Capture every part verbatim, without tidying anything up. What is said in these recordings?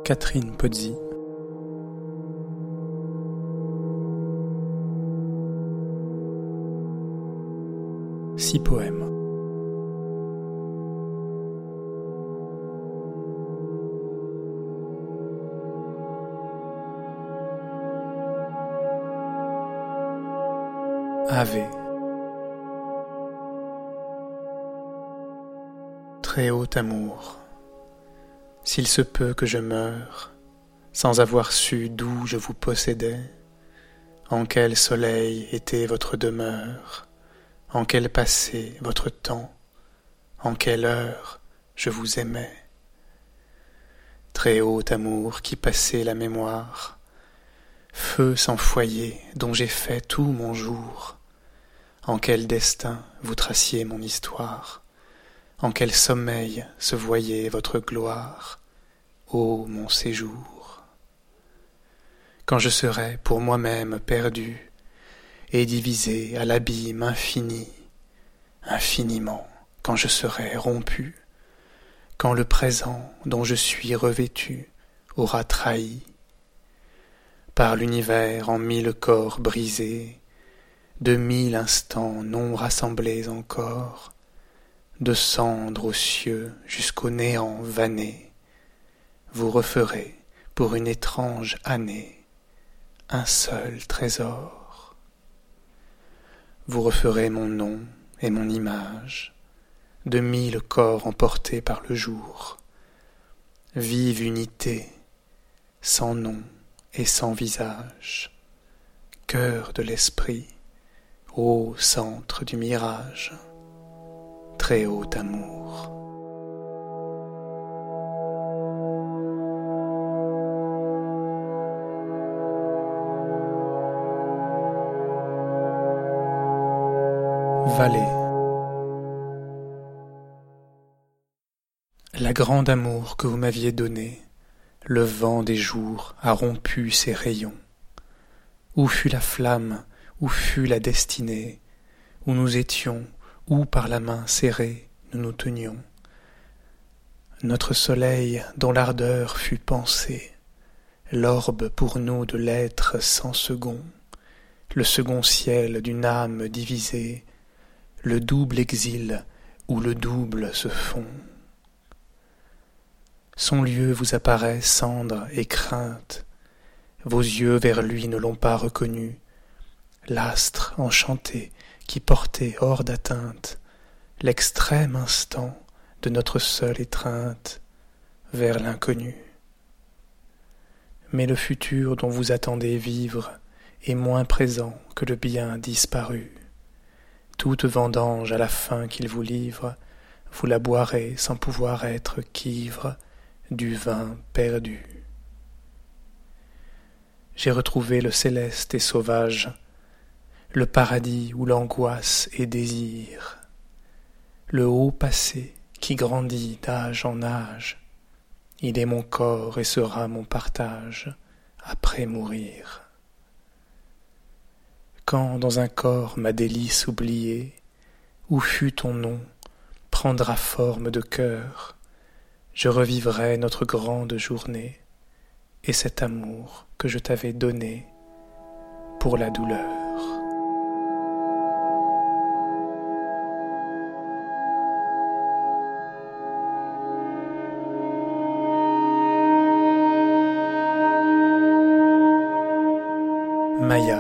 Catherine Pozzi. Six poèmes. Ave. Très haut amour, s'il se peut que je meure, sans avoir su d'où je vous possédais, en quel soleil était votre demeure, en quel passé votre temps, en quelle heure je vous aimais. Très haut amour qui passait la mémoire, feu sans foyer dont j'ai fait tout mon jour, en quel destin vous traciez mon histoire, en quel sommeil se voyait votre gloire, ô mon séjour. Quand je serai pour moi-même perdu et divisé à l'abîme infini, infiniment, quand je serai rompu, quand le présent dont je suis revêtu aura trahi, par l'univers en mille corps brisés, de mille instants non rassemblés encore, de cendres aux cieux jusqu'au néant vanné, vous referez pour une étrange année un seul trésor. Vous referez mon nom et mon image, de mille corps emportés par le jour, vive unité, sans nom et sans visage, cœur de l'esprit, ô centre du mirage, très haut amour. Vallée. La grande amour que vous m'aviez donnée, le vent des jours a rompu ses rayons. Où fut la flamme, où fut la destinée, où nous étions, où par la main serrée nous nous tenions. Notre soleil dont l'ardeur fut pensée, l'orbe pour nous de l'être sans second, le second ciel d'une âme divisée, le double exil où le double se fond. Son lieu vous apparaît cendre et crainte, vos yeux vers lui ne l'ont pas reconnu, l'astre enchanté qui portait hors d'atteinte l'extrême instant de notre seule étreinte vers l'inconnu. Mais le futur dont vous attendez vivre est moins présent que le bien disparu. Toute vendange à la fin qu'il vous livre, vous la boirez sans pouvoir être qu'ivre du vin perdu. J'ai retrouvé le céleste et sauvage, le paradis où l'angoisse est désir, le haut passé qui grandit d'âge en âge, il est mon corps et sera mon partage après mourir. Quand dans un corps ma délice oubliée, où fut ton nom, prendra forme de cœur, je revivrai notre grande journée et cet amour que je t'avais donné pour la douleur. Maya.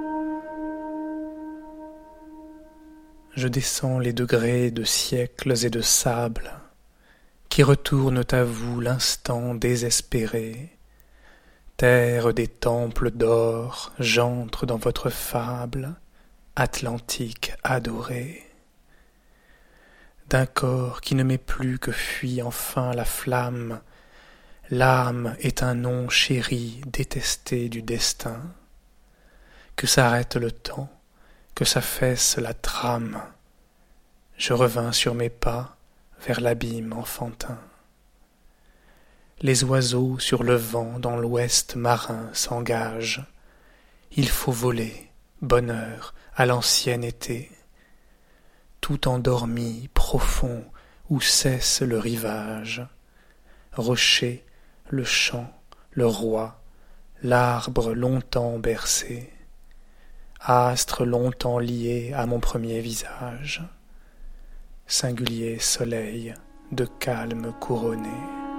Je descends les degrés de siècles et de sable qui retournent à vous l'instant désespéré. Terre des temples d'or, j'entre dans votre fable, Atlantique adorée. D'un corps qui ne m'est plus que fuit enfin la flamme, l'âme est un nom chéri, détesté du destin. Que s'arrête le temps, que s'affaisse la trame, je revins sur mes pas vers l'abîme enfantin. Les oiseaux sur le vent dans l'ouest marin s'engagent, il faut voler, bonheur, à l'ancien été, tout endormi, profond, où cesse le rivage, rocher, le champ, le roi, l'arbre longtemps bercé, astre longtemps lié à mon premier visage, singulier soleil de calme couronné.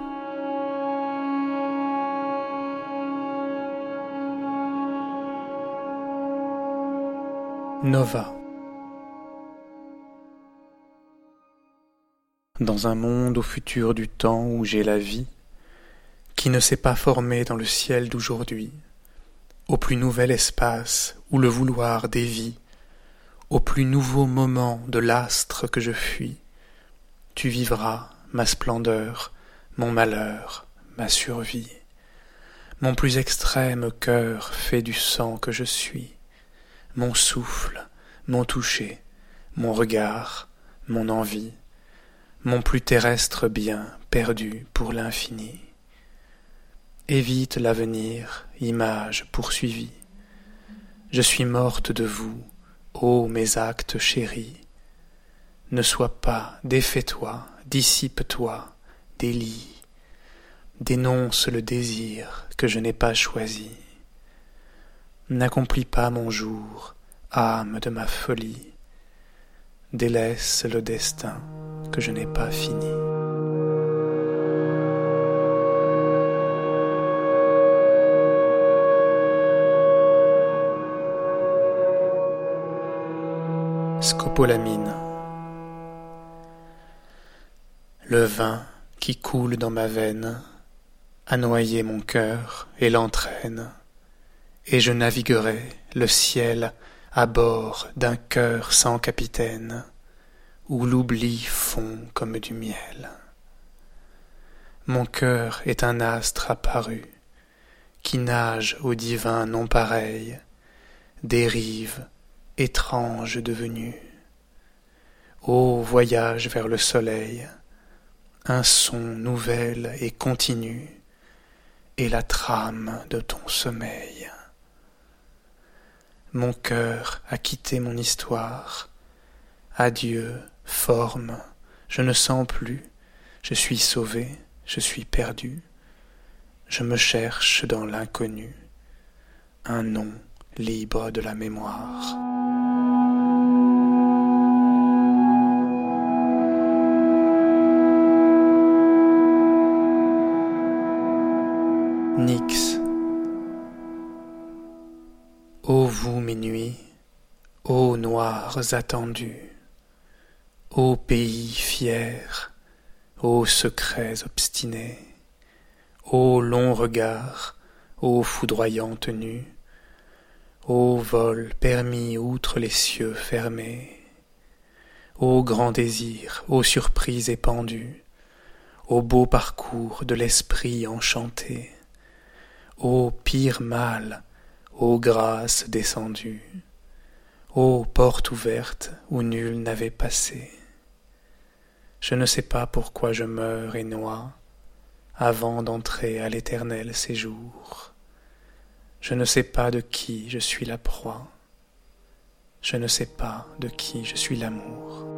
Nova. Dans un monde au futur du temps où j'ai la vie, qui ne s'est pas formée dans le ciel d'aujourd'hui, au plus nouvel espace où le vouloir dévie, au plus nouveau moment de l'astre que je fuis, tu vivras ma splendeur, mon malheur, ma survie, mon plus extrême cœur fait du sang que je suis, mon souffle, mon toucher, mon regard, mon envie, mon plus terrestre bien perdu pour l'infini. Évite l'avenir, image poursuivie. Je suis morte de vous, ô mes actes chéris. Ne sois pas, défais-toi, dissipe-toi, délie. Dénonce le désir que je n'ai pas choisi. N'accomplis pas mon jour, âme de ma folie. Délaisse le destin que je n'ai pas fini. Scopolamine. Le vin qui coule dans ma veine a noyé mon cœur et l'entraîne, et je naviguerai le ciel à bord d'un cœur sans capitaine, où l'oubli fond comme du miel. Mon cœur est un astre apparu, qui nage au divin non pareil, des rives étranges devenues. Ô voyage vers le soleil, un son nouvel et continu, et la trame de ton sommeil. Mon cœur a quitté mon histoire. Adieu, forme, je ne sens plus, je suis sauvé, je suis perdu. Je me cherche dans l'inconnu, un nom libre de la mémoire. Nyx. Ô vous mes nuits, ô noirs attendus, ô pays fiers, ô secrets obstinés, ô longs regards, ô foudroyantes nues, ô vol permis outre les cieux fermés, ô grands désirs, ô surprises épandues, ô beau parcours de l'esprit enchanté, ô pire mal, ô grâce descendue, ô porte ouverte où nul n'avait passé. Je ne sais pas pourquoi je meurs et noie avant d'entrer à l'éternel séjour. Je ne sais pas de qui je suis la proie. Je ne sais pas de qui je suis l'amour.